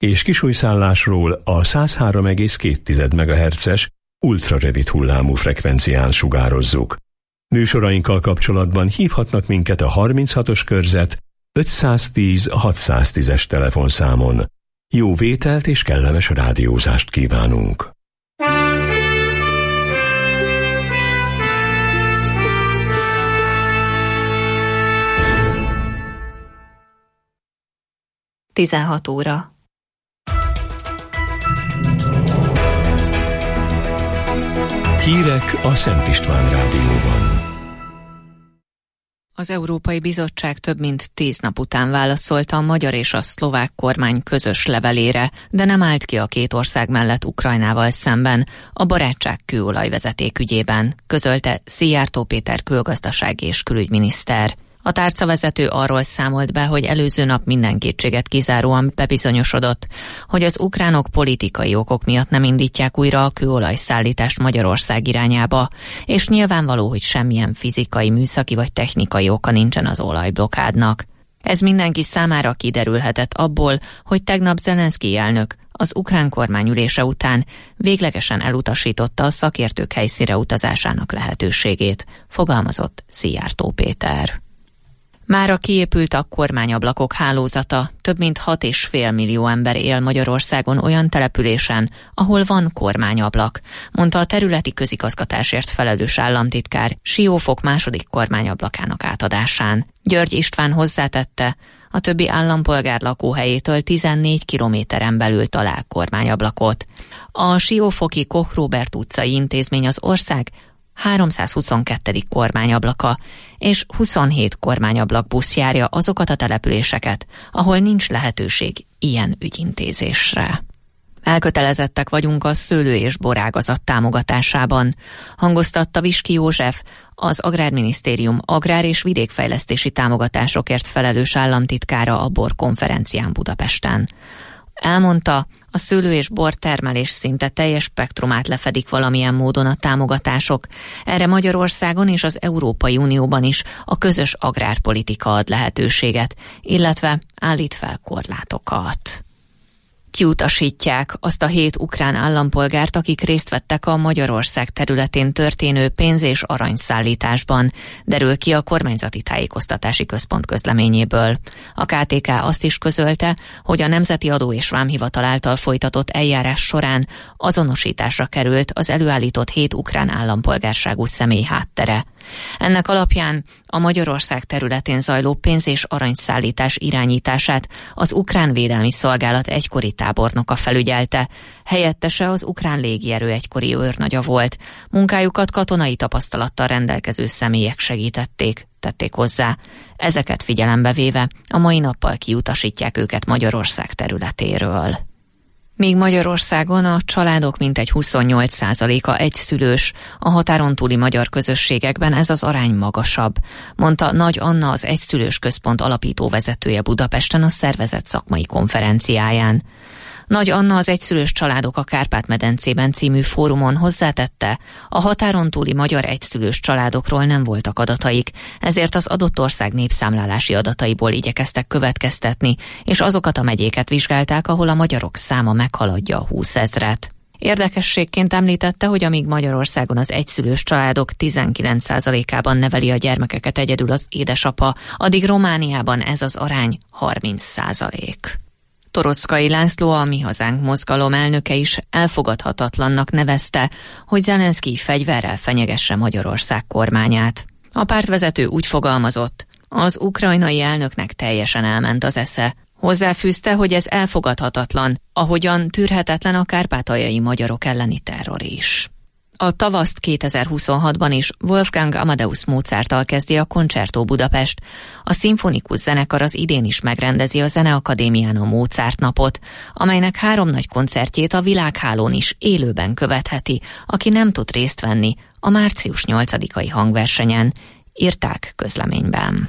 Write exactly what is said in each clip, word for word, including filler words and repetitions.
és kisújszállásról a száz három egész két megahertzes ultrarövid hullámú frekvencián sugározzuk. Műsorainkkal kapcsolatban hívhatnak minket a harminchatos körzet ötszáztíz hatszáztízes telefonszámon. Jó vételt és kellemes rádiózást kívánunk! tizenhat óra. Hírek a Szent István Rádióban. Az Európai Bizottság több mint tíz nap után válaszolta a magyar és a szlovák kormány közös levelére, de nem állt ki a két ország mellett Ukrajnával szemben a barátság kőolajvezeték ügyében, közölte Szijjártó Péter külgazdasági és külügyminiszter. A tárcavezető arról számolt be, hogy előző nap minden kétséget kizáróan bebizonyosodott, hogy az ukránok politikai okok miatt nem indítják újra a kőolajszállítást Magyarország irányába, és nyilvánvaló, hogy semmilyen fizikai, műszaki vagy technikai oka nincsen az olajblokádnak. Ez mindenki számára kiderülhetett abból, hogy tegnap Zelenszkij elnök az ukrán kormány ülése után véglegesen elutasította a szakértők helyszínre utazásának lehetőségét, fogalmazott Szijjártó Péter. Mára kiépült a kormányablakok hálózata, több mint hat és fél millió ember él Magyarországon olyan településen, ahol van kormányablak, mondta a területi közigazgatásért felelős államtitkár Siófok második kormányablakának átadásán. György István hozzátette, a többi állampolgár lakóhelyétől tizennégy kilométeren belül talál kormányablakot. A siófoki Koch Róbert utcai intézmény az ország háromszázhuszonkettő kormányablaka, és huszonhét kormányablak busz járja azokat a településeket, ahol nincs lehetőség ilyen ügyintézésre. Elkötelezettek vagyunk a szőlő- és borágazat támogatásában, hangoztatta Viski József, az Agrárminisztérium agrár- és vidékfejlesztési támogatásokért felelős államtitkára a bor konferencián Budapesten. Elmondta, a szőlő- és bortermelés szinte teljes spektrumát lefedik valamilyen módon a támogatások. Erre Magyarországon és az Európai Unióban is a közös agrárpolitika ad lehetőséget, illetve állít fel korlátokat. Kiutasítják azt a hét ukrán állampolgárt, akik részt vettek a Magyarország területén történő pénz- és aranyszállításban, derül ki a kormányzati tájékoztatási központ közleményéből. A ká té ká azt is közölte, hogy a Nemzeti Adó és Vámhivatal által folytatott eljárás során azonosításra került az előállított hét ukrán állampolgárságú személy háttere. Ennek alapján a Magyarország területén zajló pénz- és aranyszállítás irányítását az Ukrán Védelmi Szolgálat egykori tábornoka felügyelte, helyettese az ukrán légierő egykori őrnagya volt. Munkájukat katonai tapasztalattal rendelkező személyek segítették, tették hozzá. Ezeket figyelembe véve a mai nappal kiutasítják őket Magyarország területéről. Míg Magyarországon a családok mintegy huszonnyolc százaléka egyszülős, a határon túli magyar közösségekben ez az arány magasabb, mondta Nagy Anna, az Egyszülős Központ alapító vezetője Budapesten a szervezet szakmai konferenciáján. Nagy Anna az Egyszülős családok a Kárpát-medencében című fórumon hozzátette, a határon túli magyar egyszülős családokról nem voltak adataik, ezért az adott ország népszámlálási adataiból igyekeztek következtetni, és azokat a megyéket vizsgálták, ahol a magyarok száma meghaladja a húszezret. Érdekességként említette, hogy amíg Magyarországon az egyszülős családok tizenkilenc százalékában neveli a gyermekeket egyedül az édesapa, addig Romániában ez az arány harminc százalék. Torockai László, a Mi Hazánk mozgalom elnöke is elfogadhatatlannak nevezte, hogy Zelenszkij fegyverrel fenyegesse Magyarország kormányát. A pártvezető úgy fogalmazott, az ukrajnai elnöknek teljesen elment az esze. Hozzáfűzte, hogy ez elfogadhatatlan, ahogyan tűrhetetlen a kárpátaljai magyarok elleni terror is. A tavaszt kétezer-huszonhatban is Wolfgang Amadeus Mozarttal kezdi a Concerto Budapest. A szimfonikus zenekar az idén is megrendezi a Zeneakadémián a Mozart napot, amelynek három nagy koncertjét a világhálón is élőben követheti, aki nem tud részt venni a március nyolcadikai hangversenyen, írták közleményben.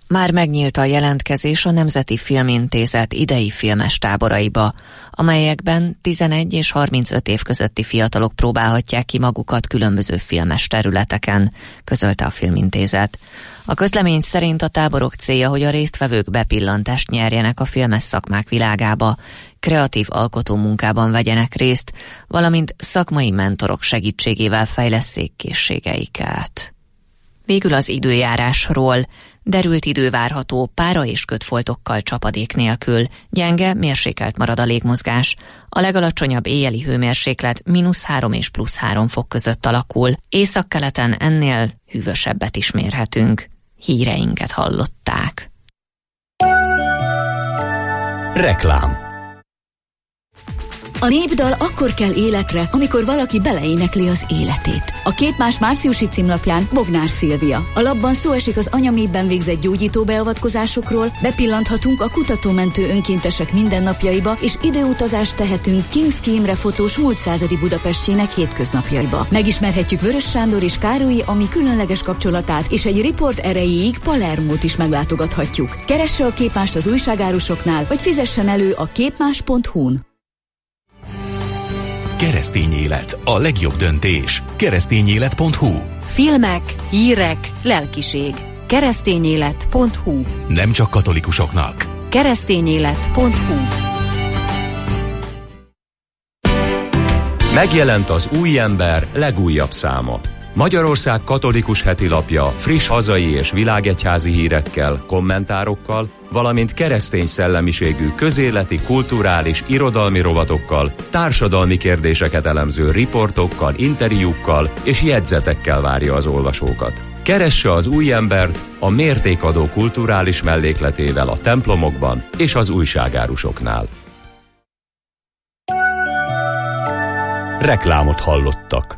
Már megnyílt a jelentkezés a Nemzeti Filmintézet idei filmes táboraiba, amelyekben tizenegy és harmincöt év közötti fiatalok próbálhatják ki magukat különböző filmes területeken, közölte a Filmintézet. A közlemény szerint a táborok célja, hogy a résztvevők bepillantást nyerjenek a filmes szakmák világába, kreatív alkotó munkában vegyenek részt, valamint szakmai mentorok segítségével fejlesszék készségeiket. Végül az időjárásról. Derült idő várható, pára és kötfoltokkal csapadék nélkül. Gyenge, mérsékelt marad a légmozgás. A legalacsonyabb éjjeli hőmérséklet mínusz három és plusz három fok között alakul. Északkeleten ennél hűvösebbet is mérhetünk. Híreinket hallották. Reklám. A népdal akkor kell életre, amikor valaki beleénekli az életét. A Képmás márciusi címlapján Bognár Szilvia. A lapban szó esik az anyaméhben végzett gyógyító beavatkozásokról, bepillanthatunk a kutatómentő önkéntesek mindennapjaiba, és időutazást tehetünk Kinszki Imre fotós múlt századi Budapestjének hétköznapjaiba. Megismerhetjük Vörös Sándor és Károlyi Ami különleges kapcsolatát, és egy riport erejéig Palermót is meglátogathatjuk. Keresse a Képmást az újságárusoknál, vagy fizessen elő a képmás pont hu-n. Keresztény élet, a legjobb döntés. keresztényélet pont hu. Filmek, hírek, lelkiség. keresztényélet pont hu. Nem csak katolikusoknak. keresztényélet pont hu. Megjelent az Új Ember legújabb száma. Magyarország katolikus hetilapja friss hazai és világegyházi hírekkel, kommentárokkal, valamint keresztény szellemiségű közéleti, kulturális, irodalmi rovatokkal, társadalmi kérdéseket elemző riportokkal, interjúkkal és jegyzetekkel várja az olvasókat. Keresse az Új Embert a mértékadó kulturális mellékletével a templomokban és az újságárusoknál. Reklámot hallottak.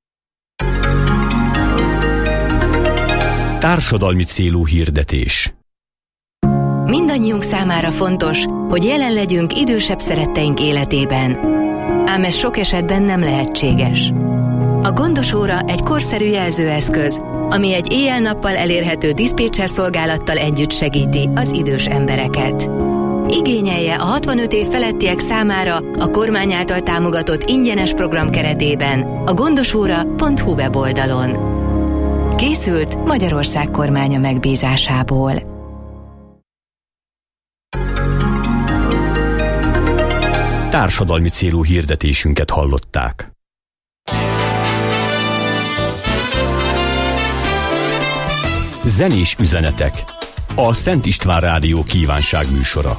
Társadalmi célú hirdetés. Mindannyiunk számára fontos, hogy jelen legyünk idősebb szeretteink életében. Ám ez sok esetben nem lehetséges. A Gondos Óra egy korszerű jelzőeszköz, ami egy éjjel-nappal elérhető diszpécser szolgálattal együtt segíti az idős embereket. Igényelje a hatvanöt év felettiek számára a kormány által támogatott ingyenes program keretében a gondosóra pont hu weboldalon. Készült Magyarország kormánya megbízásából. Társadalmi célú hirdetésünket hallották. Zenés üzenetek. A Szent István Rádió kívánság műsora.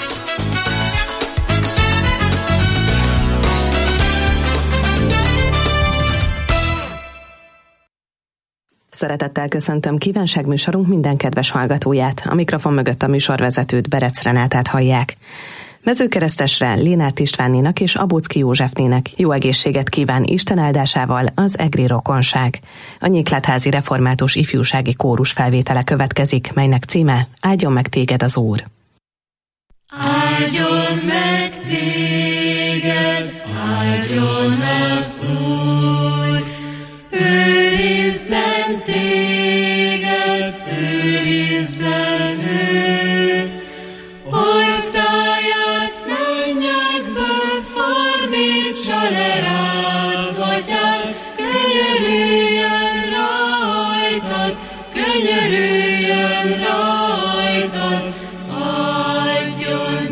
Szeretettel köszöntöm kívánságműsorunk minden kedves hallgatóját. A mikrofon mögött a műsorvezetőt, Berec Renátát hallják. Mezőkeresztesre Lénárt Istvánnénak és Abóczki Józsefnének jó egészséget kíván Isten áldásával az egri rokonság. A Nyéklátházi Református Ifjúsági Kórus felvétele következik, melynek címe Áldjon meg téged az Úr. Áldjon meg téged, áldjon az Úr, őrizzen téged, őrizzen ő, orcáját mennyekből fordítsa le rád, atyád, könyörüljön rajtad, könyörüljön rajtad, adjon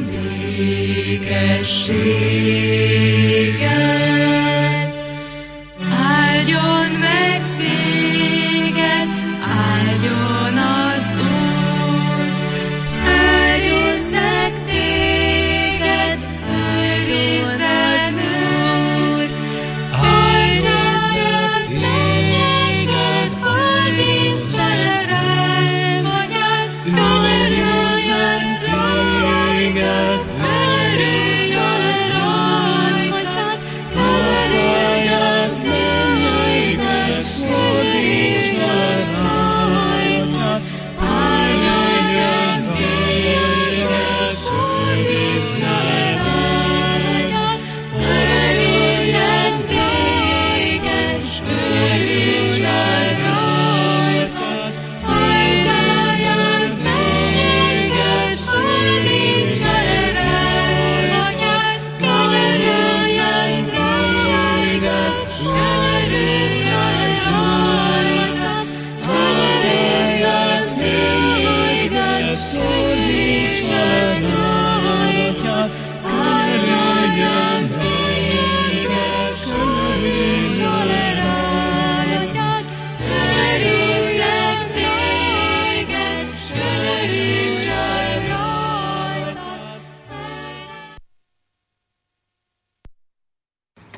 békességet. Áldjon meg téged, áldjon az Úr, áldjozzák téged, őrizzen Úr, arcáját mennyekből fordítsa le rád, atyád, könyörüljön rajtad, őrizzön rajtad,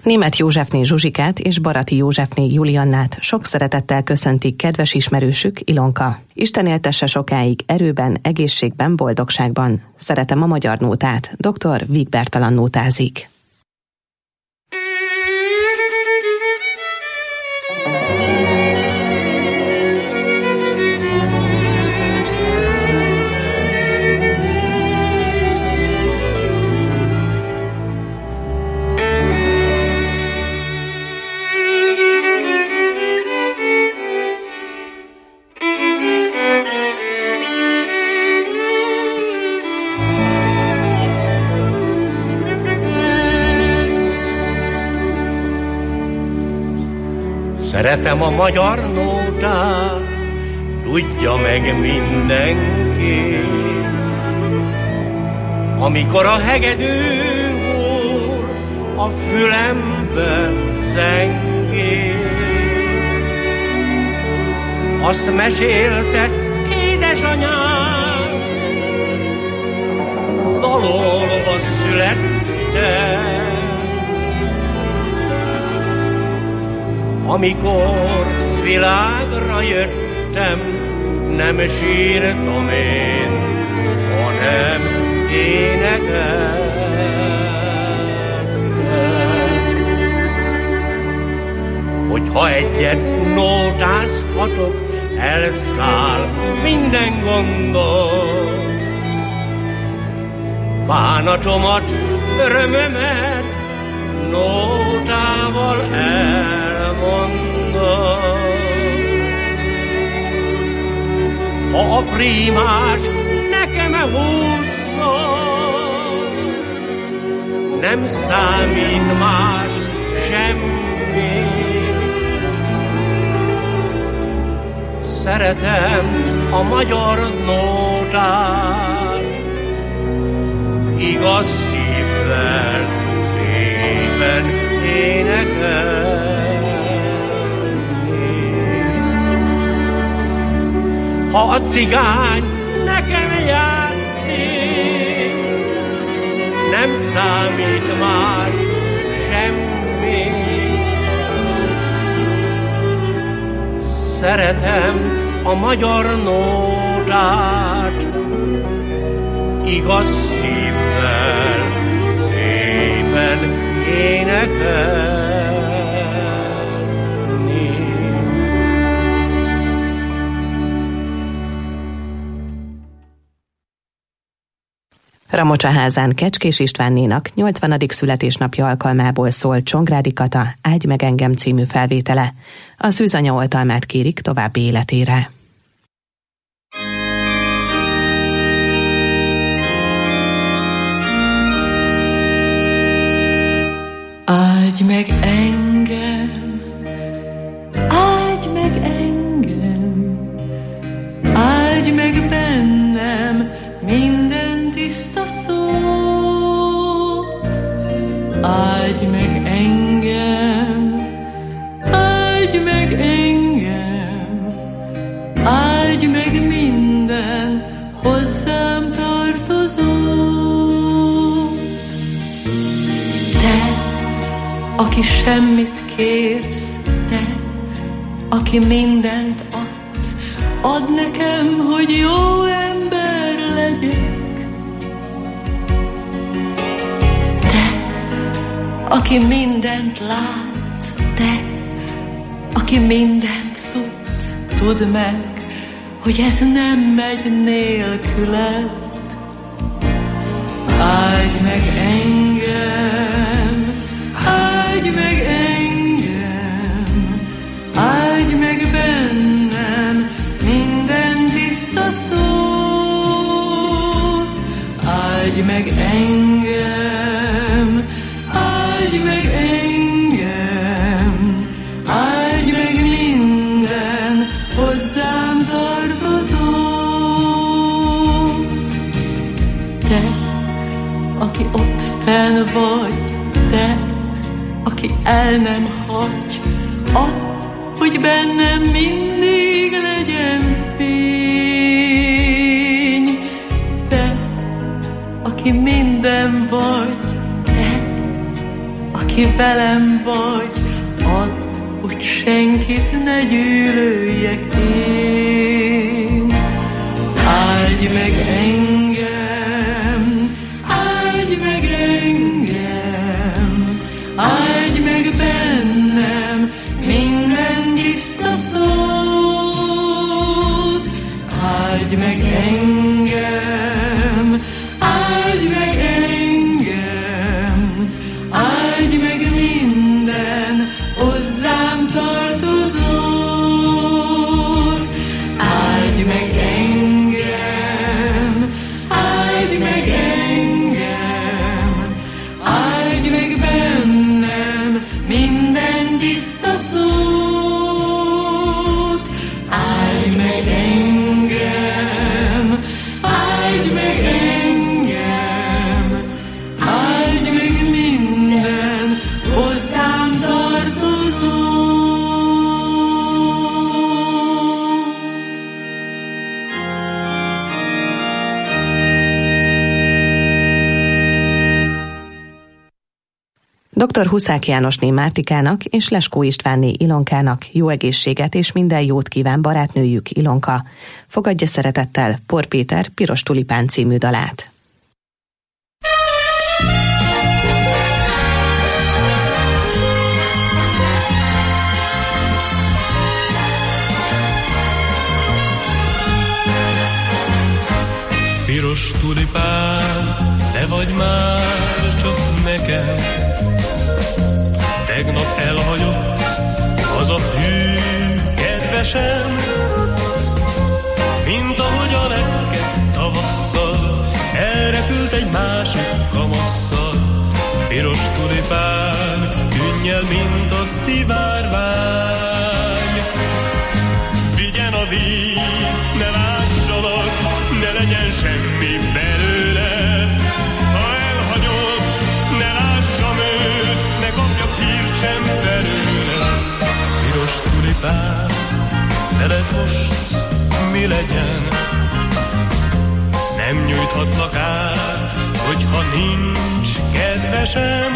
Németh Józsefné Zsuzsikát és Barati Józsefné Juliannát sok szeretettel köszöntik kedves ismerősük, Ilonka. Isten éltesse sokáig erőben, egészségben, boldogságban. Szeretem a magyar nótát. doktor Víg Bertalan nótázik. Szeretem a magyar nótát, tudja meg mindenki. Amikor a hegedű húr a fülembe zengi, azt mesélte édesanyám, dalolva születtem. Amikor világra jöttem, nem sírtam én, hanem énekeltem. Hogyha egyet nótázhatok, elszáll minden gondom. Bánatomat, örömömet nótával elmondom. Ha a prímás nekem húszszor, nem számít más semmi. Szeretem a magyar nótát, igaz szívvel, szépen énekelni. Ha a cigány nekem játszik, nem számít más semmi. Szeretem a magyar nótát, igaz szívvel, szépen énekelni. Ramocsaházán Kecskés Istvánnénak nyolcvanadik születésnapja alkalmából szól Csongrádi Kata Áldj meg engem című felvétele. A szűzanya oltalmát kérik további életére. Áldj meg engem, áldj meg engem, áldj meg bennem minden tiszta szót. Áldj meg engem, áldj meg engem, áldj meg minden hozzám tartozót. Te, aki semmit kérsz, te, aki mindent adsz, add nekem, hogy jó ember legyek. Te, aki mindent lát, te, aki mindent tudsz, tudd meg, hogy ez nem megy nélküled. Áldj meg engem, áldj meg engem, áldj meg bennem minden tiszta szót. Áldj meg engem, áldj meg engem, áldj meg minden hozzám tartozót. Te, aki ott fenn vagy, te, aki el nem hagy, add, hogy bennem mindig legyen fény. Te, aki minden vagy, te, aki aki velem vagy, add, hogy senkit ne gyűlöljek én. Áldj meg engem, áldj meg engem, áldj meg bennem minden tiszta szót. Áldj meg engem, áldj meg engem, áldj meg minden hozzám tartozót. Áldj meg engem, áldj meg engem, áldj meg bennem minden tiszta szót. Áldj meg engem, áldj meg engem, áldj meg minden hozzám tartozót. doktor Huszák Jánosné Mártikának és Leskó Istvánné Ilonkának jó egészséget és minden jót kíván barátnőjük Ilonka. Fogadja szeretettel Por Péter Piros tulipán című dalát. Piros tulipán, te vagy már csak nekem. Tegnap elhagyott az a hű kedvesem, mint ahogy a lepke tavasszal elrepült egy másik kamasszal. Piros tulipán, künnyel, mint a szivárvány. Vigyen a víz, ne lássalak, ne legyen semmi belőle. Ha elhagyod, ne lássam őt, ne kapjak hírt sem belőle. Piros tulipán, veled most mi legyen? Nem nyújthatlak át, hogyha nincs kedvesem.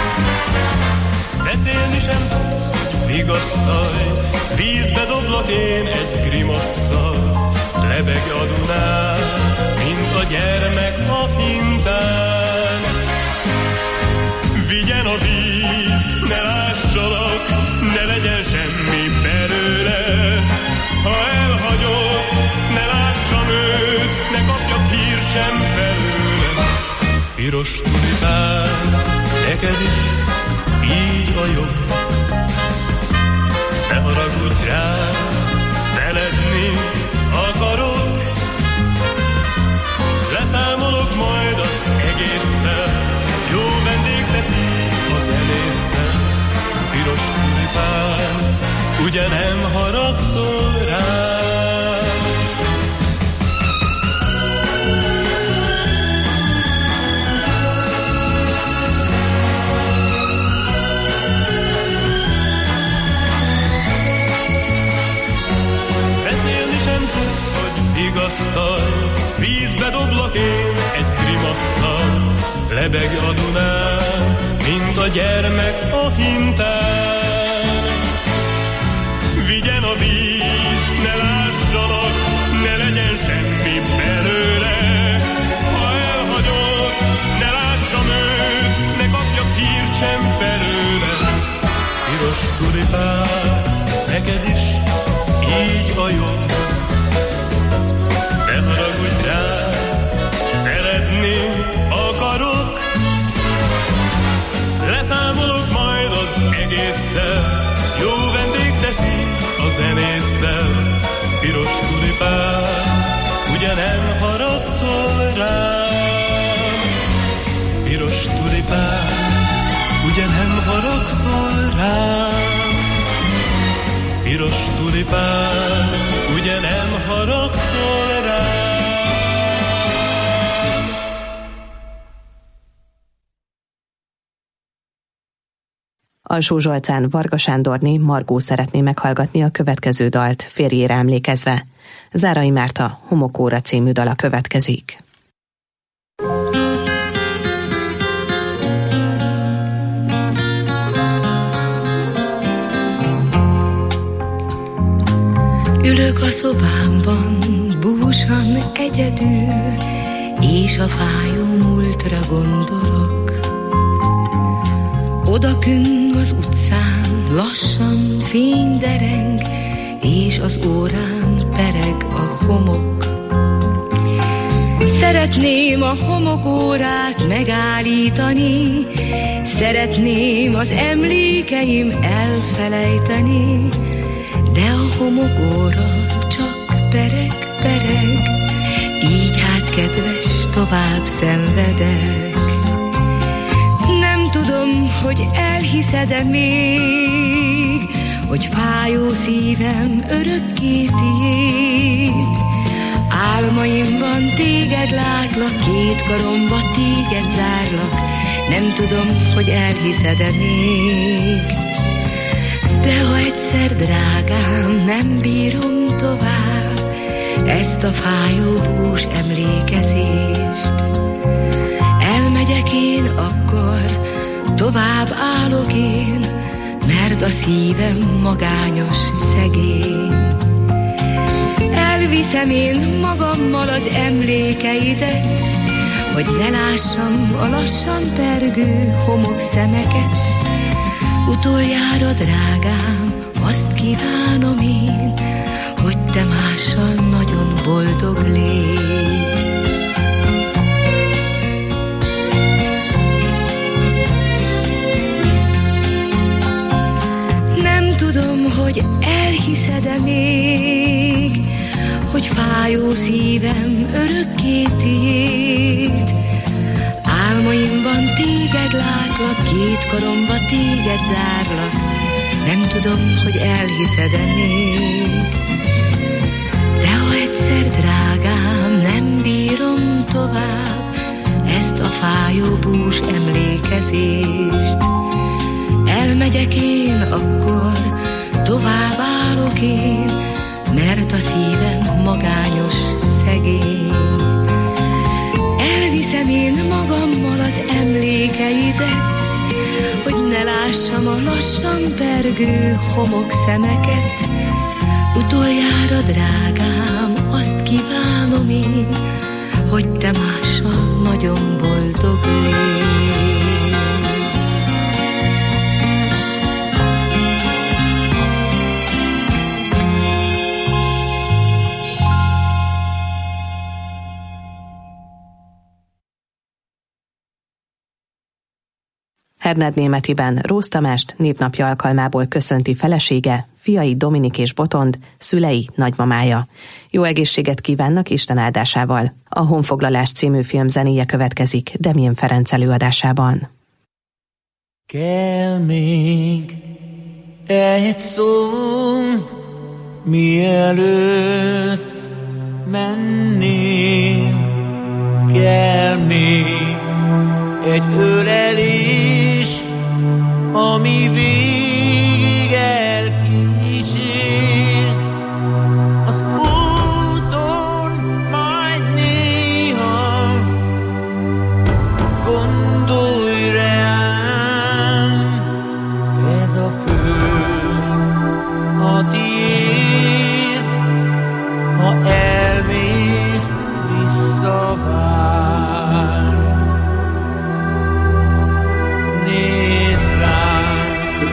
Beszélni sem tudsz, hogy vigasztalj, vízbe doblak én egy grimasszal. Lebeg a Dunán, mint a gyermek a hintán. Vigyen a víz, ne lássalak, ne legyen semmi belőle. Ha elhagyod, ne lássam őt, ne kapjak hírt sem belőle. Piros tulipán, neked is így a jobb. Ne haragudj rám, szeretni akarok. Leszámolok majd az egésszel, jó vendég teszik a zenésszel. Piros tulipán, ugye nem haragszol rám? Beszélni sem tudsz, hogy vigasztalj, vízbe doblak én egy grimasszal. Lebeg a Dunán, mint a gyermek a hintán. Vigyen a víz, ne lássalak, ne legyen semmi belőle. Ha elhagyod, ne lássam őt, ne kapjak hírt sem belőle. Piros tulipán, neked is így a jobb. Ne haragudj rá, szeretni akarok. Leszámolok majd az egésszel, jó vendég teszik a zenésszel. Piros tulipán, ugye nem haragszol rám? Piros tulipán, ugye nem haragszol rám? Piros tulipán, ugye nem haragszol rám? Alsó Zsolcán Varga Sándorné Margó szeretné meghallgatni a következő dalt férjére emlékezve. Zárai Márta Homokóra című dala következik. Ülök a szobámban, búsan egyedül, és a fájó múltra gondolok. Odakünn az utcán lassan fény dereng, és az órán pereg a homok. Szeretném a homokórát megállítani, szeretném az emlékeim elfelejteni, de a homokóra csak pereg, pereg, így hát kedves, tovább szenvedek. Nem tudom, hogy elhiszed-e még, hogy fájó szívem örökké tiéd. Álmaimban téged látlak, két karomba téged zárlak, nem tudom, hogy elhiszed-e még. De ha egyszer, drágám, nem bírom tovább ezt a fájó bús emlékezést, elmegyek én akkor, tovább állok én, mert a szívem magányos, szegény. Elviszem én magammal az emlékeidet, hogy ne lássam a lassan pergő homok szemeket. Utoljára, drágám, azt kívánom én, hogy te mással nagyon boldog légy. Nem tudom, hogy elhiszed-e még, hogy fájó szívem örökké tiéd. Álmaimban téged látlak, két karomba téged zárlak, nem tudom, hogy elhiszed-e még. De ha egyszer, drágám, nem bírom tovább ezt a fájó bús emlékezést, elmegyek én akkor, tovább állok én, mert a szívem magányos, szegény. Elviszem én magammal az emlékeidet, hogy ne lássam a lassan pergő homok szemeket. Utoljára, drágám, azt kívánom én, hogy te mással nagyon boldog légy. Hernád Németiben Rózs Tamást névnapja alkalmából köszönti felesége, fiai Dominik és Botond, szülei, nagymamája. Jó egészséget kívánnak Isten áldásával. A Honfoglalás című film zenéje következik Demjén Ferenc előadásában. Kell még egy szó, mielőtt mennél, kell még egy ölelés, ami végig elkísér. Az úton majd néha gondolj rám, ez a föld a tiéd, ha elmész visszavár. Nézd rám,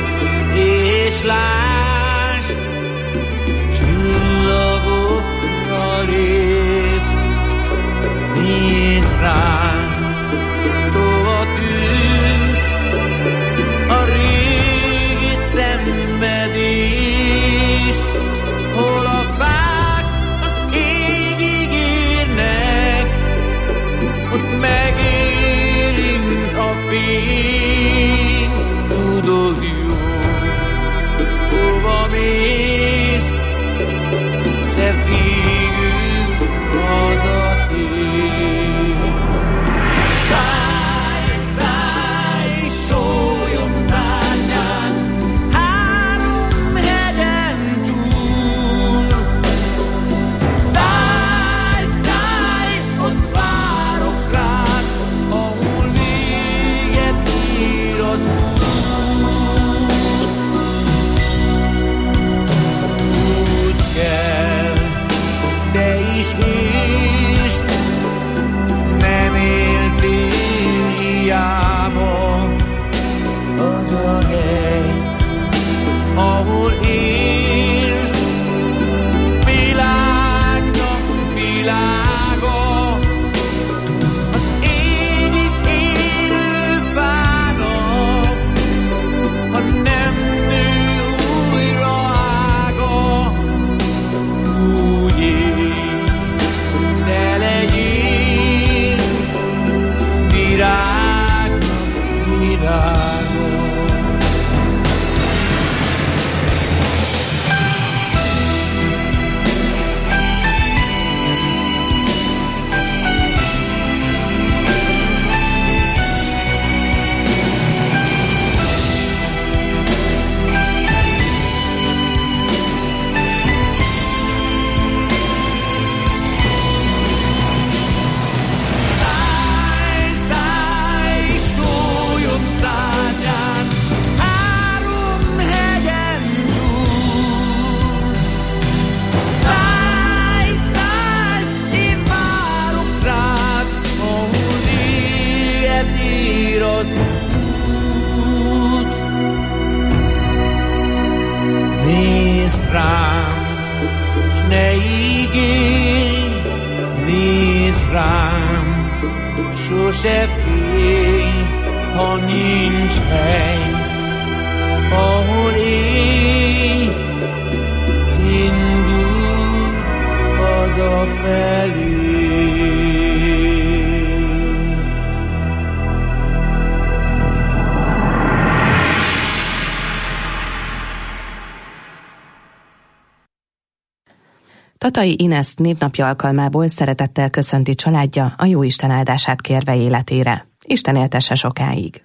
sose félj, ha nincs hely, ahol élj, indul hazafelé. Tatai Ineszt névnapja alkalmából szeretettel köszönti családja, a Jóisten áldását kérve életére. Isten éltesse sokáig!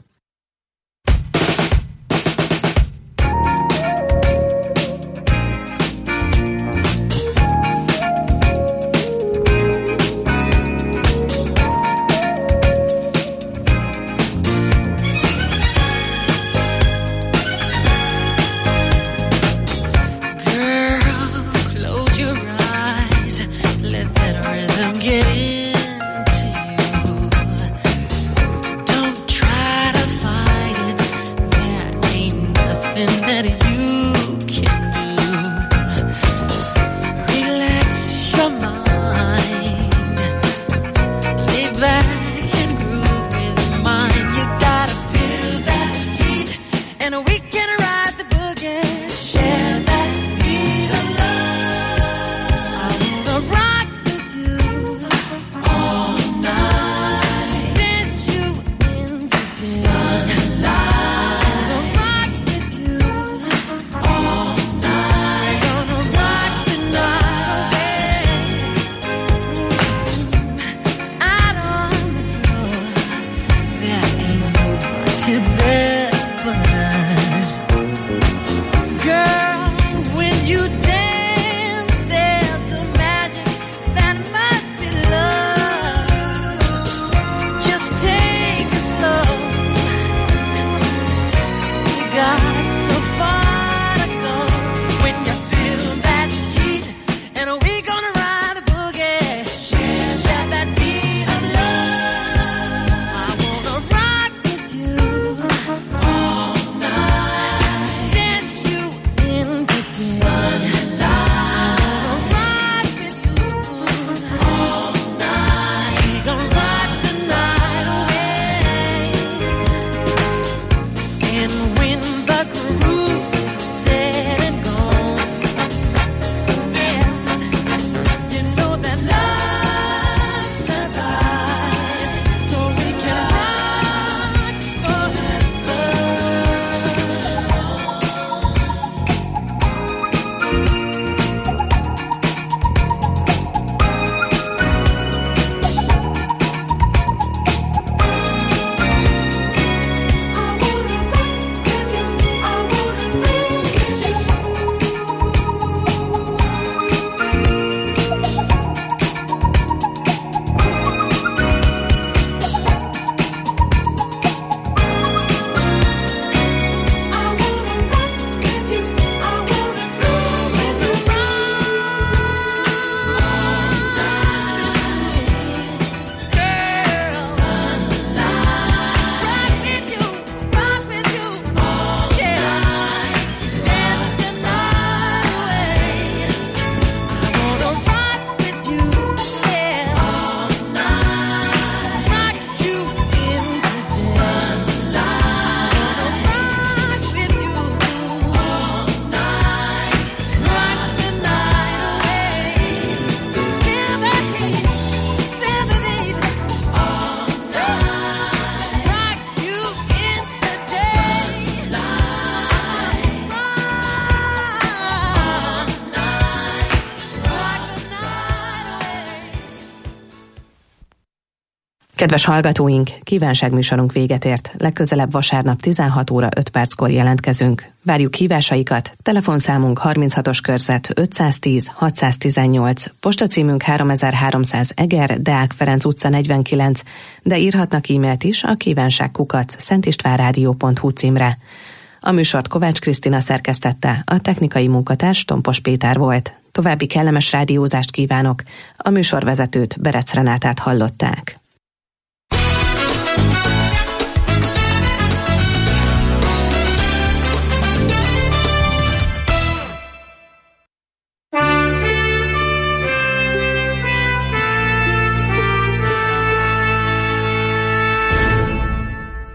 Kedves hallgatóink, kívánságműsorunk véget ért. Legközelebb vasárnap tizenhat óra öt perckor jelentkezünk. Várjuk hívásaikat, telefonszámunk harminchatos körzet ötszáztíz hatszáztizennyolc, postacímünk háromezer-háromszáz Eger, Deák Ferenc utca negyvenkilenc, de írhatnak e-mailt is a kívánságkukac szentistvánrádió pont hu címre. A műsort Kovács Krisztina szerkesztette, a technikai munkatárs Tompos Péter volt. További kellemes rádiózást kívánok, a műsorvezetőt, Berec Renátát hallották.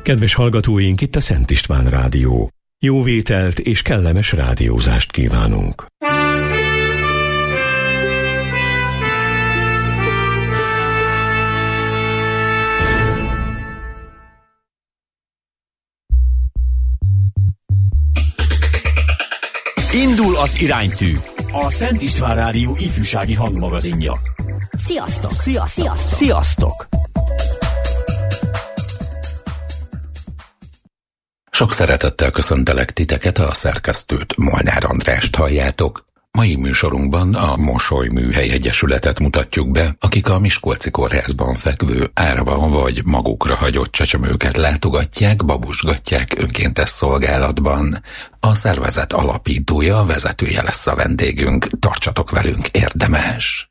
Kedves hallgatóink, itt a Szent István Rádió. Jó vételt és kellemes rádiózást kívánunk. Indul az iránytű, a Szent István Rádió ifjúsági hangmagazinja. Sziasztok! Sziasztok! Sziasztok! Sziasztok! Sok szeretettel köszöntelek titeket, a szerkesztőt, Molnár Andrást halljátok. Mai műsorunkban a Mosoly Műhely Egyesületet mutatjuk be, akik a Miskolci Kórházban fekvő árva vagy magukra hagyott csecsemőket látogatják, babusgatják önkéntes szolgálatban. A szervezet alapítója, vezetője lesz a vendégünk. Tartsatok velünk, érdemes!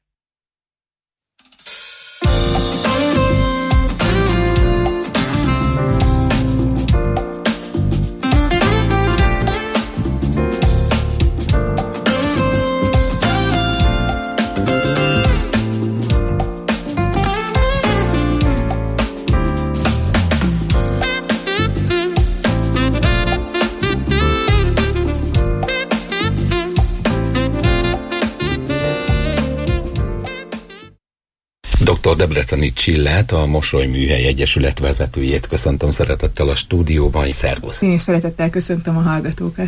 doktor Debreceni Csillát, a Mosoly Műhely Egyesület vezetőjét köszöntöm szeretettel a stúdióban. Szervusz! Én szeretettel köszöntöm a hallgatókat.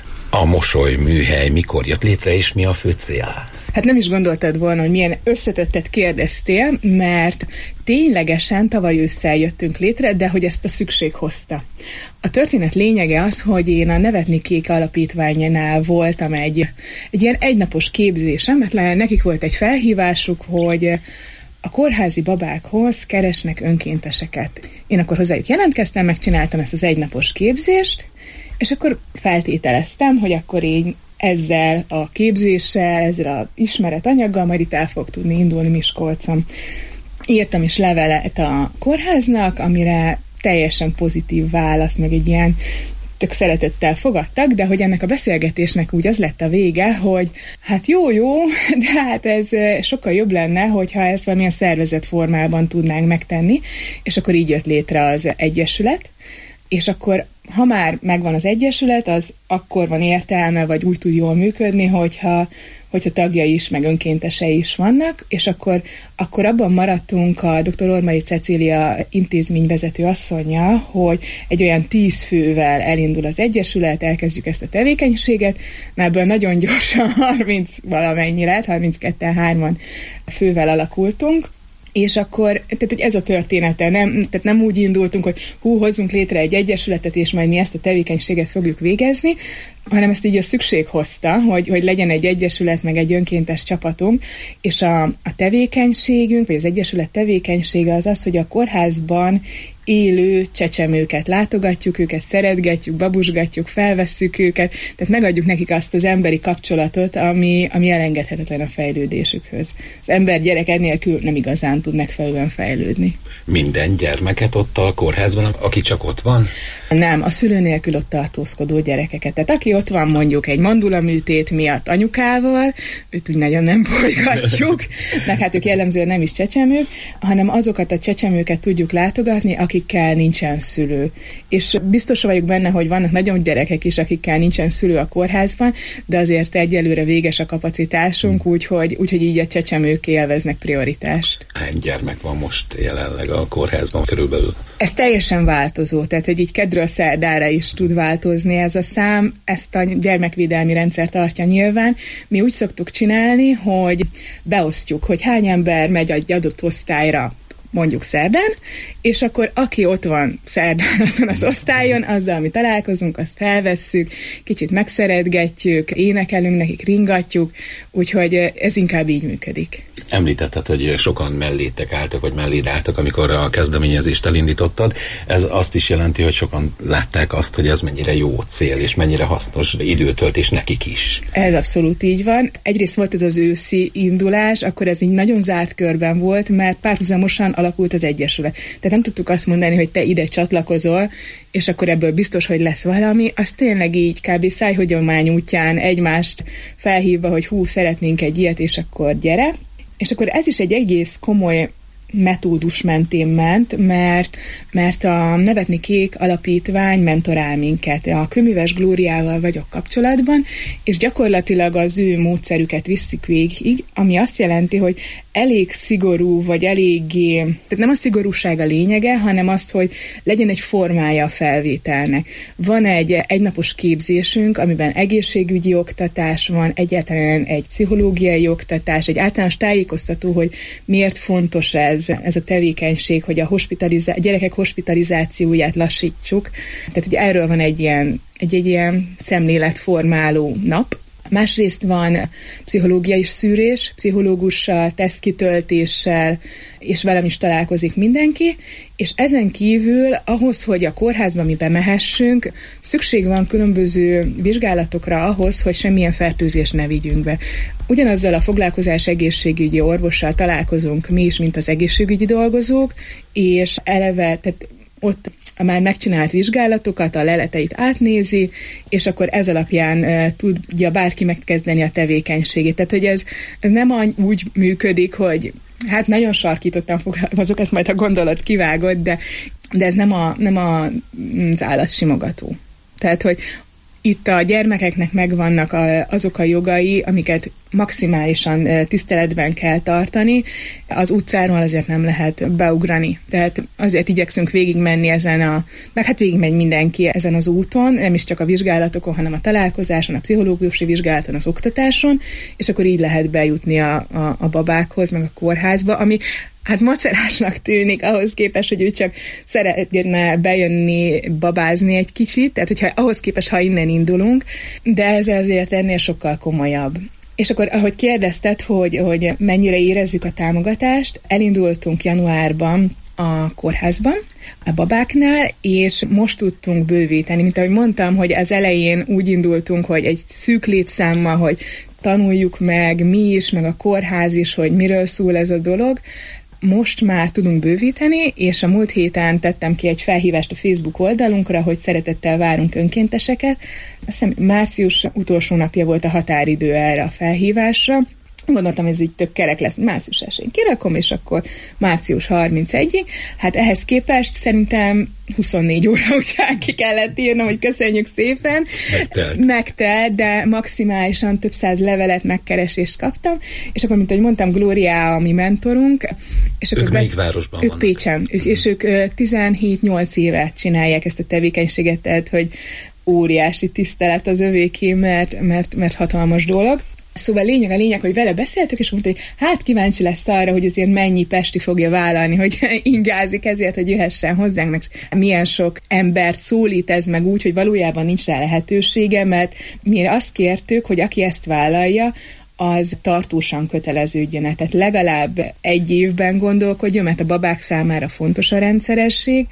A Mosoly Műhely mikor jött létre, és mi a fő cél? Hát nem is gondoltad volna, hogy milyen összetettet kérdeztél, mert ténylegesen tavaly ősszel jöttünk létre, de hogy ezt a szükség hozta. A történet lényege az, hogy én a Nevetni Kék alapítványnál voltam egy, egy ilyen egynapos képzésem, mert nekik volt egy felhívásuk, hogy a kórházi babákhoz keresnek önkénteseket. Én akkor hozzájuk jelentkeztem, megcsináltam ezt az egynapos képzést, és akkor feltételeztem, hogy akkor én ezzel a képzéssel, ezzel az ismeretanyaggal majd itt el fog tudni indulni Miskolcon. Írtam is levelet a kórháznak, amire teljesen pozitív választ, meg egy ilyen tök szeretettel fogadtak, de hogy ennek a beszélgetésnek úgy az lett a vége, hogy hát jó-jó, de hát ez sokkal jobb lenne, hogyha ezt valamilyen szervezett formában tudnánk megtenni, és akkor így jött létre az egyesület, és akkor ha már megvan az egyesület, az akkor van értelme, vagy úgy tud jól működni, hogyha, hogyha tagjai is, meg önkéntesei is vannak, és akkor, akkor abban maradtunk a doktor Ormai Cecília intézményvezető asszonya, hogy egy olyan tíz fővel elindul az egyesület, elkezdjük ezt a tevékenységet, ebből nagyon gyorsan harminc valamennyi lett, harmincketten hárman fővel alakultunk, és akkor, tehát hogy ez a története, nem, tehát nem úgy indultunk, hogy hú, hozzunk létre egy egyesületet, és majd mi ezt a tevékenységet fogjuk végezni, hanem ezt így a szükség hozta, hogy, hogy legyen egy egyesület, meg egy önkéntes csapatunk, és a, a tevékenységünk, vagy az egyesület tevékenysége az az, hogy a kórházban élő csecsemőket látogatjuk, őket szeretgetjük, babusgatjuk, felvesszük őket, tehát megadjuk nekik azt az emberi kapcsolatot, ami, ami elengedhetetlen a fejlődésükhöz. Az ember gyerek ennélkül nem igazán tud megfelelően fejlődni. Minden gyermeket ott a kórházban, aki csak ott van? Nem, a szülő nélkül ott tartózkodó gyerekeket. Tehát aki ott van mondjuk egy mandulaműtét miatt anyukával, őt úgy nagyon nem bolygatjuk, meg hát ők jellemzően nem is csecsemők, hanem azokat a csecsemőket tudjuk látogatni, akikkel nincsen szülő. És biztos vagyok benne, hogy vannak nagyon gyerekek is, akikkel nincsen szülő a kórházban, de azért egyelőre véges a kapacitásunk, úgyhogy, úgyhogy így a csecsemők élveznek prioritást. Hány gyermek van most jelenleg a kórházban körülbelül? Ez teljesen változó, tehát hogy így kedről szerdára is tud változni ez a szám, ezt a gyermekvédelmi rendszer tartja nyilván. Mi úgy szoktuk csinálni, hogy beosztjuk, hogy hány ember megy egy adott osztályra mondjuk szerdán, és akkor aki ott van szerdán azon az osztályon, azzal mi találkozunk, azt felvesszük, kicsit megszeretgetjük, énekelünk nekik, ringatjuk, úgyhogy ez inkább így működik. Említetted, hogy sokan mellétek álltak, vagy melléd álltak, amikor a kezdeményezést elindítottad. Ez azt is jelenti, hogy sokan látták azt, hogy ez mennyire jó cél, és mennyire hasznos időtöltés nekik is. Ez abszolút így van. Egyrészt volt ez az őszi indulás, akkor ez így nagyon zárt körben volt, mert párhuzamosan alakult az egyesület. Tehát nem tudtuk azt mondani, hogy te ide csatlakozol, és akkor ebből biztos, hogy lesz valami. Az tényleg így kb. Szájhagyomány útján egymást felhívva, hogy hú, szeretnénk egy ilyet, és akkor gyere. És akkor ez is egy egész komoly metódus mentén ment, mert, mert a Nevetni Kék alapítvány mentorál minket. A Kőműves Glóriával vagyok kapcsolatban, és gyakorlatilag az ő módszerüket visszük végig, ami azt jelenti, hogy elég szigorú, vagy eléggé, tehát nem a szigorúság a lényege, hanem azt, hogy legyen egy formája a felvételnek. Van egy egynapos képzésünk, amiben egészségügyi oktatás van, egyáltalán egy pszichológiai oktatás, egy általános tájékoztató, hogy miért fontos ez, ez a tevékenység, hogy a hospitalizá- gyerekek hospitalizációját lassítsuk. Tehát, hogy erről van egy ilyen, egy, egy ilyen szemléletformáló nap. Másrészt van pszichológiai szűrés, pszichológussal, tesztkitöltéssel, és velem is találkozik mindenki, és ezen kívül ahhoz, hogy a kórházba mi bemehessünk, szükség van különböző vizsgálatokra ahhoz, hogy semmilyen fertőzést ne vigyünk be. Ugyanazzal a foglalkozás egészségügyi orvossal találkozunk mi is, mint az egészségügyi dolgozók, és eleve, tehát ott a már megcsinált vizsgálatokat, a leleteit átnézi, és akkor ez alapján uh, tudja bárki megkezdeni a tevékenységét. Tehát, hogy ez, ez nem úgy működik, hogy hát nagyon sarkítottan fogalmazok, ezt majd a gondolat kivágott, de, de ez nem, a, nem a, az állatsimogató. Tehát, hogy itt a gyermekeknek megvannak a, azok a jogai, amiket maximálisan tiszteletben kell tartani. Az utcáról azért nem lehet beugrani. Tehát azért igyekszünk végigmenni ezen a, meg hát végigmegy mindenki ezen az úton, nem is csak a vizsgálatokon, hanem a találkozáson, a pszichológusi vizsgálaton, az oktatáson, és akkor így lehet bejutni a, a, a babákhoz, meg a kórházba, ami hát macerásnak tűnik ahhoz képest, hogy ő csak szeretne bejönni, babázni egy kicsit, tehát hogyha ahhoz képest, ha innen indulunk, de ez azért ennél sokkal komolyabb. És akkor, ahogy kérdezted, hogy, hogy mennyire érezzük a támogatást, elindultunk januárban a kórházban, a babáknál, és most tudtunk bővíteni. Mint ahogy mondtam, hogy az elején úgy indultunk, hogy egy szűk létszámmal, hogy tanuljuk meg mi is, meg a kórház is, hogy miről szól ez a dolog. Most már tudunk bővíteni, és a múlt héten tettem ki egy felhívást a Facebook oldalunkra, hogy szeretettel várunk önkénteseket. Azt hiszem, március utolsó napja volt a határidő erre a felhívásra. Gondoltam, ez így tök kerek lesz, március elsején kirakom, és akkor március harmincegyig. Hát ehhez képest szerintem huszonnégy óra után ki kellett írnom, hogy köszönjük szépen. Megtelt. Megtelt, de maximálisan több száz levelet, megkeresést kaptam, és akkor, mint ahogy mondtam, Glória a mi mentorunk. És ők akkor melyik városban ők vannak? Pécsen, ők, és ők tizenhét-nyolc éve csinálják ezt a tevékenységet, tehát, hogy óriási tisztelet az övéké, mert, mert, mert hatalmas dolog. Szóval lényeg a lényeg, hogy vele beszéltük, és mondta, hogy hát kíváncsi lesz arra, hogy azért mennyi pesti fogja vállalni, hogy ingázik ezért, hogy jöhessen hozzánk, meg milyen sok embert szólít ez meg úgy, hogy valójában nincs rá lehetősége, mert mi azt kértük, hogy aki ezt vállalja, az tartósan köteleződjön. Tehát legalább egy évben gondolkodjon, mert a babák számára fontos a rendszeresség,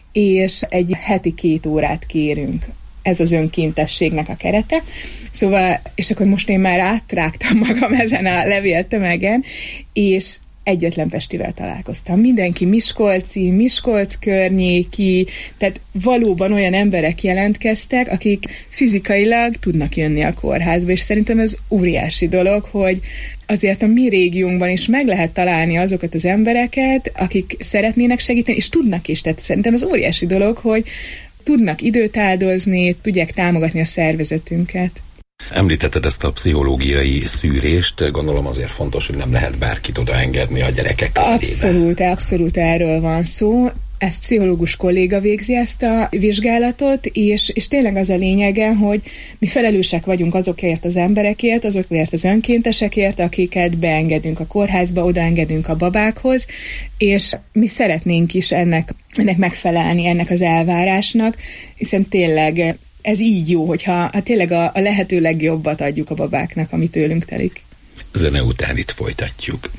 és egy heti két órát kérünk. Ez az önkéntességnek a kerete. Szóval, és akkor most én már átrágtam magam ezen a levéltömegen, és egyetlen pestivel találkoztam. Mindenki miskolci, Miskolc környéki, tehát valóban olyan emberek jelentkeztek, akik fizikailag tudnak jönni a kórházba, és szerintem ez óriási dolog, hogy azért a mi régiónkban is meg lehet találni azokat az embereket, akik szeretnének segíteni, és tudnak is. Tehát szerintem ez óriási dolog, hogy tudnak időt áldozni, tudják támogatni a szervezetünket. Említetted ezt a pszichológiai szűrést, gondolom azért fontos, hogy nem lehet bárkit odaengedni a gyerekek közelébe. Abszolút, abszolút erről van szó. Ezt pszichológus kolléga végzi ezt a vizsgálatot, és, és tényleg az a lényege, hogy mi felelősek vagyunk azokért az emberekért, azokért az önkéntesekért, akiket beengedünk a kórházba, odaengedünk a babákhoz, és mi szeretnénk is ennek, ennek megfelelni, ennek az elvárásnak, hiszen tényleg ez így jó, hogyha hát tényleg a, a lehető legjobbat adjuk a babáknak, ami tőlünk telik. Zene után itt folytatjuk.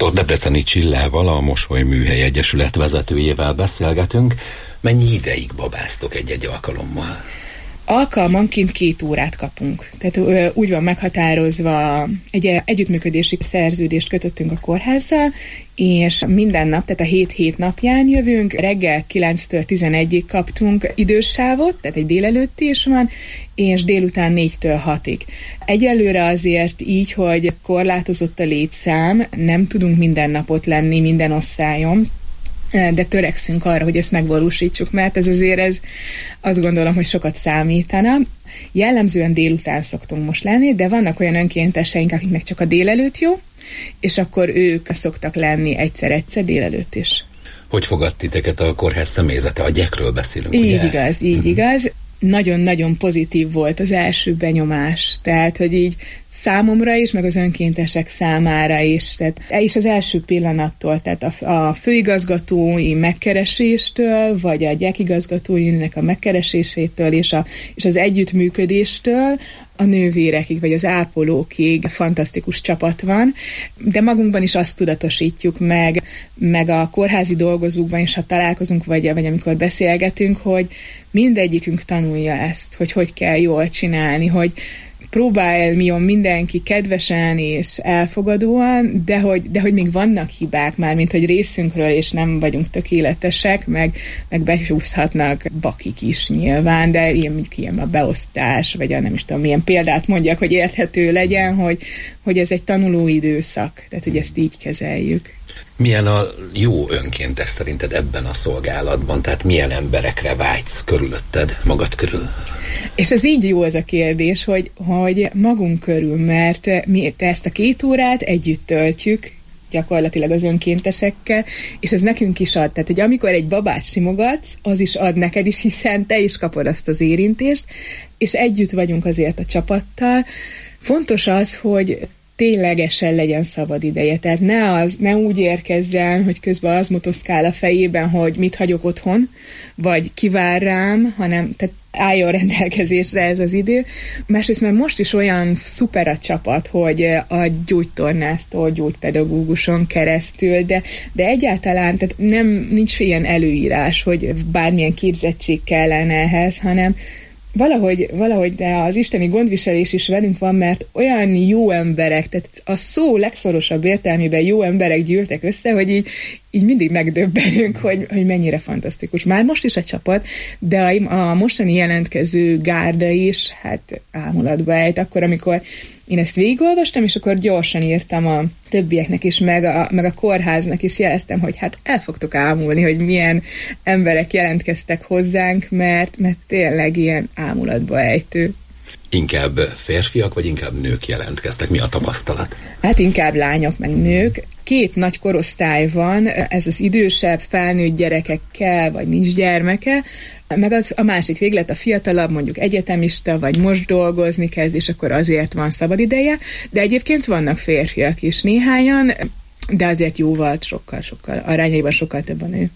dr. Debreceni Csillával, a Mosoly Műhely Egyesület vezetőjével beszélgetünk. Mennyi ideig babáztok egy-egy alkalommal? Alkalmanként két órát kapunk. Tehát úgy van meghatározva, egy együttműködési szerződést kötöttünk a kórházzal, és minden nap, tehát a hét-hét napján jövünk, reggel kilenctől tizenegyig kaptunk idősávot, tehát egy délelőtti is van, és délután négytől hatig. Egyelőre azért így, hogy korlátozott a létszám, nem tudunk minden napot lenni minden osztályon, de törekszünk arra, hogy ezt megvalósítsuk, mert ez azért ez azt gondolom, hogy sokat számítana. Jellemzően délután szoktunk most lenni, de vannak olyan önkénteseink, akiknek csak a délelőtt jó, és akkor ők szoktak lenni egyszer-egyszer délelőtt is. Hogy fogad titeket a kórház személyzete? A gyekről beszélünk, így ugye? igaz, így mm-hmm. igaz. Nagyon-nagyon pozitív volt az első benyomás, tehát, hogy így számomra is, meg az önkéntesek számára is, tehát és az első pillanattól, tehát a, a főigazgatói megkereséstől, vagy a gyákigazgatóinak a megkeresésétől, és, a, és az együttműködéstől a nővérekig, vagy az ápolókig fantasztikus csapat van, de magunkban is azt tudatosítjuk meg, meg a kórházi dolgozókban is, ha találkozunk, vagy, vagy amikor beszélgetünk, hogy mindegyikünk tanulja ezt, hogy hogy kell jól csinálni, hogy próbáljon mindenki kedvesen és elfogadóan, de hogy, de hogy még vannak hibák már, mint hogy részünkről, és nem vagyunk tökéletesek, meg, meg besúszhatnak bakik is nyilván, de ilyen, mondjuk ilyen a beosztás, vagy a nem is tudom, milyen példát mondjak, hogy érthető legyen, hogy, hogy ez egy tanuló időszak, tehát hogy ezt így kezeljük. Milyen a jó önkéntes szerinted ebben a szolgálatban? Tehát milyen emberekre vágysz körülötted, magad körül? És ez így jó ez a kérdés, hogy, hogy magunk körül, mert mi ezt a két órát együtt töltjük, gyakorlatilag az önkéntesekkel, és ez nekünk is ad. Tehát, hogy amikor egy babát simogatsz, az is ad neked is, hiszen te is kapod azt az érintést, és együtt vagyunk azért a csapattal. Fontos az, hogy ténylegesen legyen szabad ideje. Tehát ne, az, ne úgy érkezzen, hogy közben az motoszkál a fejében, hogy mit hagyok otthon, vagy kivár rám, hanem tehát álljon rendelkezésre ez az idő. Másrészt, mert most is olyan szuper a csapat, hogy a gyógytornásztól, gyógypedagóguson keresztül, de, de egyáltalán tehát nem, nincs ilyen előírás, hogy bármilyen képzettség kellene ehhez, hanem Valahogy, valahogy, de az isteni gondviselés is velünk van, mert olyan jó emberek, tehát a szó legszorosabb értelmében jó emberek gyűltek össze, hogy így, így mindig megdöbbenünk, hogy, hogy mennyire fantasztikus. Már most is a csapat, de a, a mostani jelentkező gárda is, hát ámulatba ejt. Akkor, amikor én ezt végigolvastam, és akkor gyorsan írtam a többieknek is, meg a, meg a kórháznak is jeleztem, hogy hát el fogtok ámulni, hogy milyen emberek jelentkeztek hozzánk, mert, mert tényleg ilyen ámulatba ejtő. Inkább férfiak, vagy inkább nők jelentkeztek? Mi a tapasztalat? Hát inkább lányok, meg nők. Két nagy korosztály van, ez az idősebb, felnőtt gyerekekkel, vagy nincs gyermeke, meg az a másik véglet, a fiatalabb, mondjuk egyetemista, vagy most dolgozni kezd, és akkor azért van szabadideje, de egyébként vannak férfiak is néhányan, de azért jóval, sokkal-sokkal, arányaiban sokkal több a nő.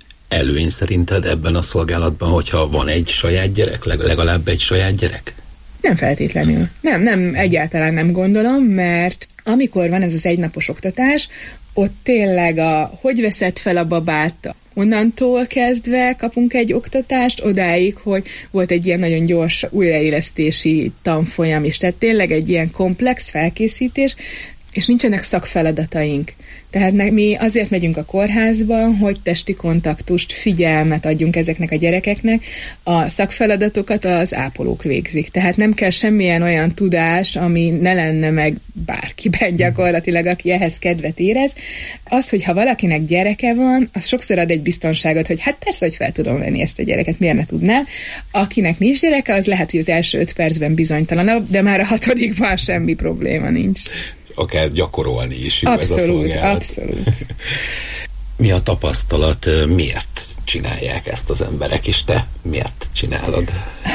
Előny szerinted ebben a szolgálatban, hogyha van egy saját gyerek, legalább egy saját gyerek? Nem feltétlenül. Nem, nem, egyáltalán nem gondolom, mert amikor van ez az egynapos oktatás, ott tényleg a hogy veszed fel a babát, onnantól kezdve kapunk egy oktatást, odáig, hogy volt egy ilyen nagyon gyors újraélesztési tanfolyam is. Tehát tényleg egy ilyen komplex felkészítés, és nincsenek szakfeladataink. Tehát mi azért megyünk a kórházba, hogy testi kontaktust, figyelmet adjunk ezeknek a gyerekeknek. A szakfeladatokat az ápolók végzik. Tehát nem kell semmilyen olyan tudás, ami ne lenne meg bárkiben gyakorlatilag, aki ehhez kedvet érez. Az, hogy ha valakinek gyereke van, az sokszor ad egy biztonságot, hogy hát persze, hogy fel tudom venni ezt a gyereket, miért ne tudnám. Akinek nincs gyereke, az lehet, hogy az első öt percben bizonytalanabb, de már a hatodikban semmi probléma nincs. Akár gyakorolni is jó abszolút, ez a szolgálat. Abszolút. Mi a tapasztalat, miért csinálják ezt az emberek, és te miért csinálod?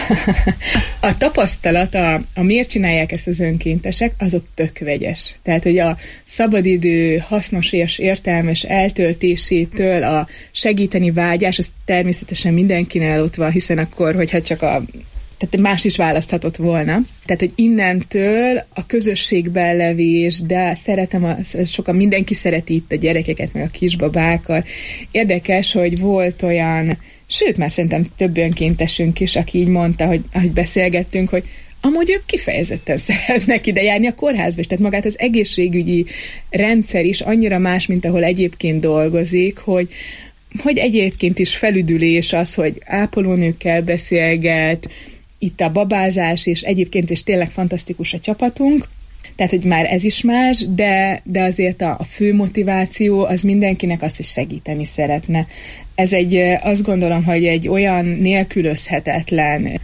A tapasztalat, a, a miért csinálják ezt az önkéntesek, az ott tök vegyes. Tehát, hogy a szabadidő hasznos és értelmes eltöltésétől a segíteni vágyás, az természetesen mindenkinél ott van, hiszen akkor, hogyha csak a tehát más is választhatott volna. Tehát, hogy innentől a közösségben levés, de szeretem, a, sokan mindenki szereti itt a gyerekeket, meg a kisbabákat. Érdekes, hogy volt olyan, sőt, már szerintem több önkéntesünk is, aki így mondta, hogy ahogy beszélgettünk, hogy amúgy ők kifejezetten szeretnek ide járni a kórházba is, tehát magát az egészségügyi rendszer is annyira más, mint ahol egyébként dolgozik, hogy, hogy egyébként is felüdülés az, hogy ápolónőkkel beszélget, itt a babázás, és egyébként is tényleg fantasztikus a csapatunk, tehát, hogy már ez is más, de, de azért a, a fő motiváció az mindenkinek az, hogy segíteni szeretne. Ez egy, azt gondolom, hogy egy olyan nélkülözhetetlen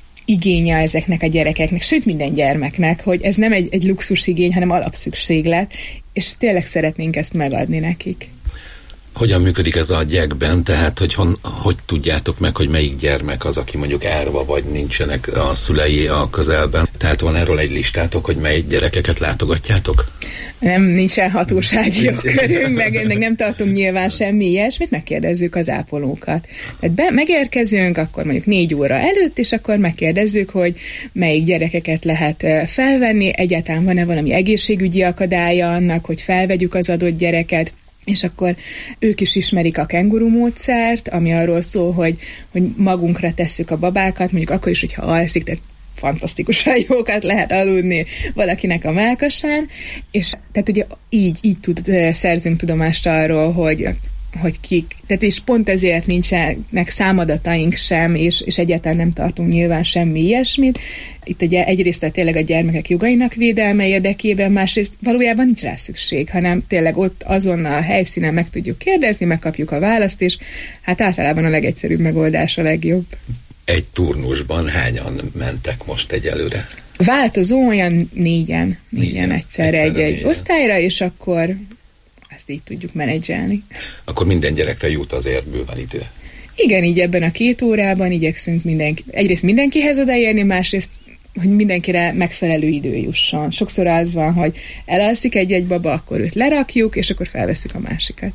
igénye ezeknek a gyerekeknek, sőt minden gyermeknek, hogy ez nem egy, egy luxusigény, hanem alapszükséglet, és tényleg szeretnénk ezt megadni nekik. Hogyan működik ez a gyekben, tehát hogy, hon, hogy tudjátok meg, hogy melyik gyermek az, aki mondjuk árva, vagy nincsenek a szülei a közelben? Tehát van erről egy listátok, hogy melyik gyerekeket látogatjátok? Nem, nincsen hatósági jogkörünk, meg, meg nem tartunk nyilván semmi ilyesmit, megkérdezzük az ápolókat. Tehát be, megérkezünk, akkor mondjuk négy óra előtt, és akkor megkérdezzük, hogy melyik gyerekeket lehet felvenni, egyáltalán van-e valami egészségügyi akadálya annak, hogy felvegyük az adott gyereket, és akkor ők is ismerik a kenguru módszert, ami arról szól, hogy, hogy magunkra tesszük a babákat, mondjuk akkor is, hogyha alszik, tehát fantasztikusan jókat lehet aludni valakinek a mellkasán, és tehát ugye így, így tud, szerzünk tudomást arról, hogy hogy kik, tehát és pont ezért nincsenek számadataink sem, és, és egyáltalán nem tartunk nyilván semmi ilyesmit. Itt ugye egyrészt tényleg a gyermekek jogainak védelme érdekében, másrészt valójában nincs rá szükség, hanem tényleg ott azonnal a helyszínen meg tudjuk kérdezni, megkapjuk a választ, és hát általában a legegyszerűbb megoldás a legjobb. Egy turnusban hányan mentek most egyelőre? Változó, olyan négyen, négyen egyszerre egy-egy osztályra, és akkor ezt így tudjuk menedzselni. Akkor minden gyerekre jut azért bőven idő. Igen, így ebben a két órában igyekszünk mindenki, egyrészt mindenkihez odaérni, másrészt, hogy mindenkire megfelelő idő jusson. Sokszor az van, hogy elalszik egy-egy baba, akkor őt lerakjuk, és akkor felveszünk a másikat.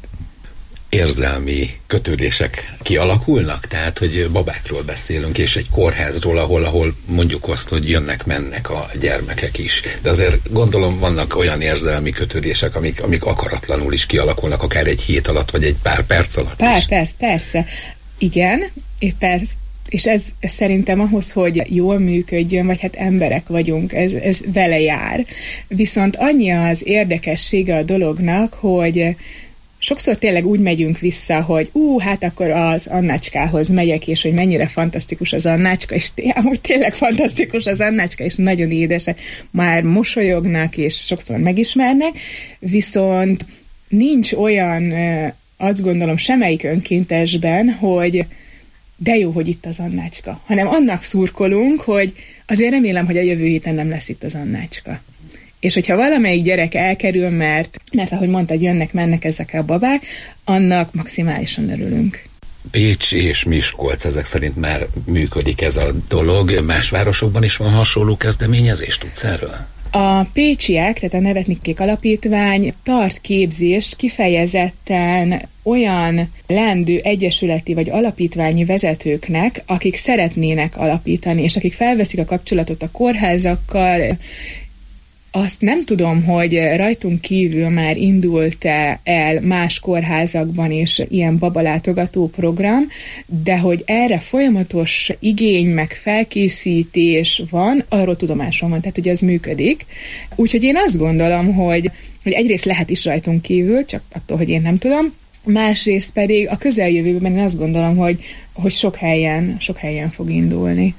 Érzelmi kötődések kialakulnak? Tehát, hogy babákról beszélünk, és egy kórházról, ahol, ahol mondjuk azt, hogy jönnek-mennek a gyermekek is. De azért gondolom vannak olyan érzelmi kötődések, amik, amik akaratlanul is kialakulnak, akár egy hét alatt, vagy egy pár perc alatt Pár is. perc, persze. Igen, és persze. És ez, ez szerintem ahhoz, hogy jól működjön, vagy hát emberek vagyunk, ez, ez vele jár. Viszont annyi az érdekessége a dolognak, hogy sokszor tényleg úgy megyünk vissza, hogy ú, hát akkor az Annácskához megyek, és hogy mennyire fantasztikus az Annácska, és amúgy tényleg fantasztikus az Annácska, és nagyon édesek, már mosolyognak, és sokszor megismernek, viszont nincs olyan, azt gondolom, semmelyik önkéntesben, hogy de jó, hogy itt az Annácska, hanem annak szurkolunk, hogy azért remélem, hogy a jövő héten nem lesz itt az Annácska. És hogyha valamelyik gyerek elkerül, mert, mert ahogy mondtad, jönnek-mennek ezek a babák, annak maximálisan örülünk. Pécs és Miskolc, ezek szerint már működik ez a dolog. Más városokban is van hasonló kezdeményezés, tudsz erről? A pécsiek, tehát a Nevetnikék Alapítvány tart képzést kifejezetten olyan leendő egyesületi vagy alapítványi vezetőknek, akik szeretnének alapítani, és akik felveszik a kapcsolatot a kórházakkal. Azt nem tudom, hogy rajtunk kívül már indult el más kórházakban is ilyen babalátogató program, de hogy erre folyamatos igény meg felkészítés van, arról tudomásom van, tehát hogy ez működik. Úgyhogy én azt gondolom, hogy, hogy egyrészt lehet is rajtunk kívül, csak attól, hogy én nem tudom, másrészt pedig a közeljövőben én azt gondolom, hogy, hogy sok helyen, sok helyen fog indulni.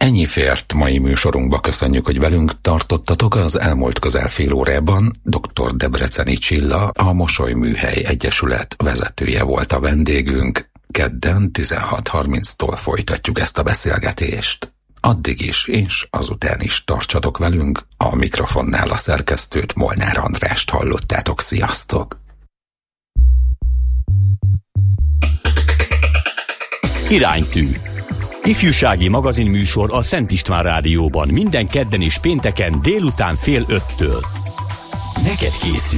Ennyi fért mai műsorunkba, köszönjük, hogy velünk tartottatok. Az elmúlt közel fél órában dr. Debreceni Csilla, a Mosoly Műhely Egyesület vezetője volt a vendégünk. Kedden tizenhat harminctól folytatjuk ezt a beszélgetést. Addig is és azután is tartsatok velünk, a mikrofonnál a szerkesztőt, Molnár Andrást hallottátok, sziasztok! Iránytű. Ifjúsági magazinműsor a Szent István Rádióban minden kedden és pénteken délután fél öttől. Neked készül.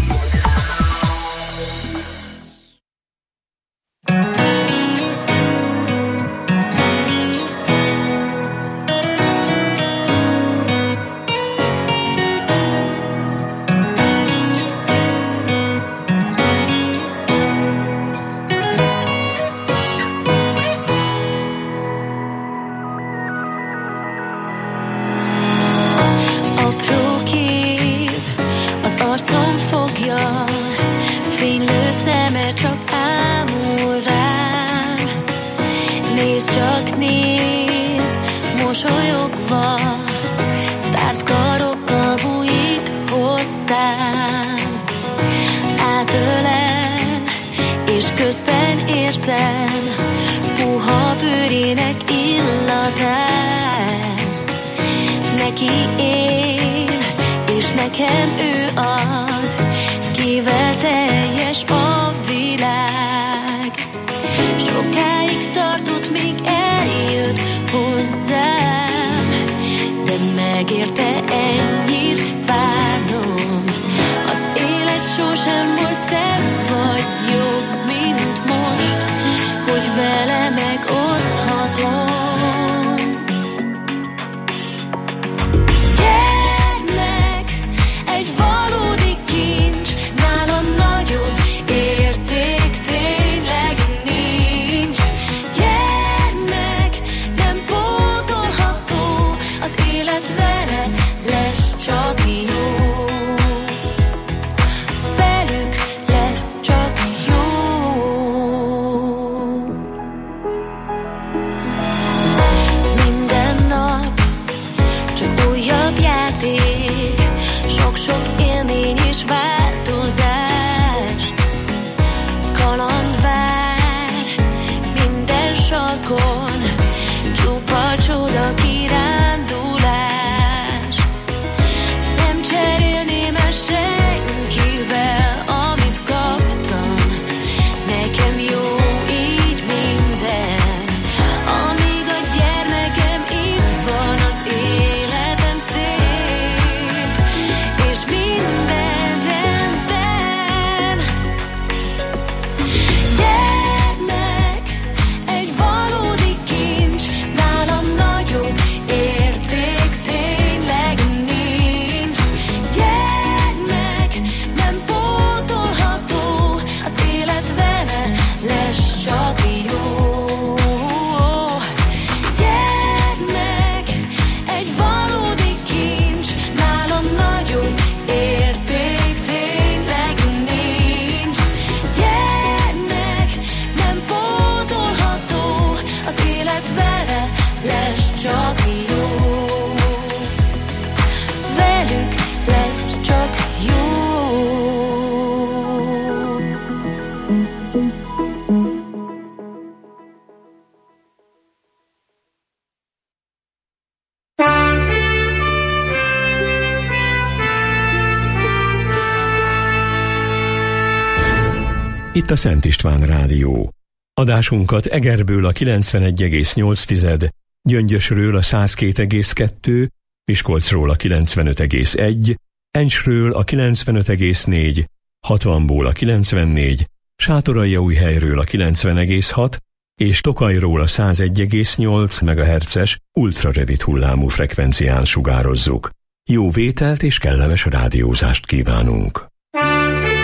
Itt a Szent István Rádió. Adásunkat Egerből a kilencvenegy egész nyolc, Gyöngyösről a száz két egész kettő, Miskolcról a kilencvenöt egész egy, Encsről a kilencvenöt egész négy, hatvanból a kilencvennégy, Sátoraljaújhelyről a kilencven egész hat és Tokajról a száz egy egész nyolc megahertzes ultrarövid hullámú frekvencián sugározzuk. Jó vételt és kellemes rádiózást kívánunk!